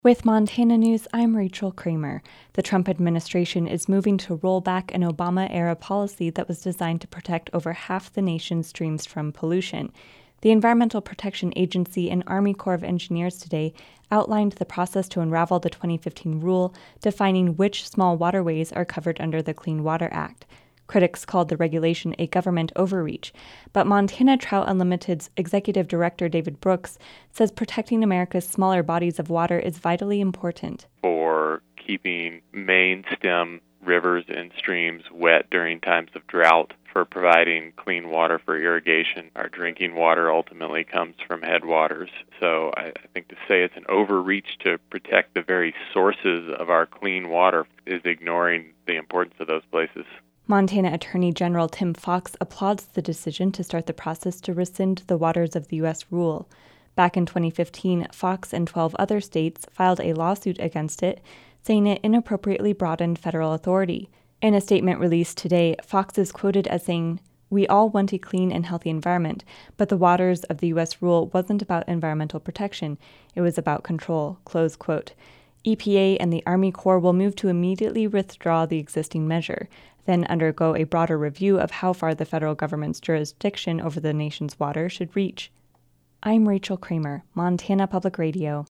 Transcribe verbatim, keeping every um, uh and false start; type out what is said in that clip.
With Montana News, I'm Rachel Kramer. The Trump administration is moving to roll back an Obama-era policy that was designed to protect over half the nation's streams from pollution. The Environmental Protection Agency and Army Corps of Engineers today outlined the process to unravel the twenty fifteen rule defining which small waterways are covered under the Clean Water Act. Critics called the regulation a government overreach, but Montana Trout Unlimited's executive director David Brooks says protecting America's smaller bodies of water is vitally important. For keeping main stem rivers and streams wet during times of drought, for providing clean water for irrigation. Our drinking water ultimately comes from headwaters. So I, I think to say it's an overreach to protect the very sources of our clean water is ignoring the importance of those places. Montana Attorney General Tim Fox applauds the decision to start the process to rescind the Waters of the U S rule. Back in twenty fifteen, Fox and twelve other states filed a lawsuit against it, saying it inappropriately broadened federal authority. In a statement released today, Fox is quoted as saying, "We all want a clean and healthy environment, but the Waters of the U S rule wasn't about environmental protection. It was about control." Close quote. E P A and the Army Corps will move to immediately withdraw the existing measure, then undergo a broader review of how far the federal government's jurisdiction over the nation's water should reach. I'm Rachel Kramer, Montana Public Radio.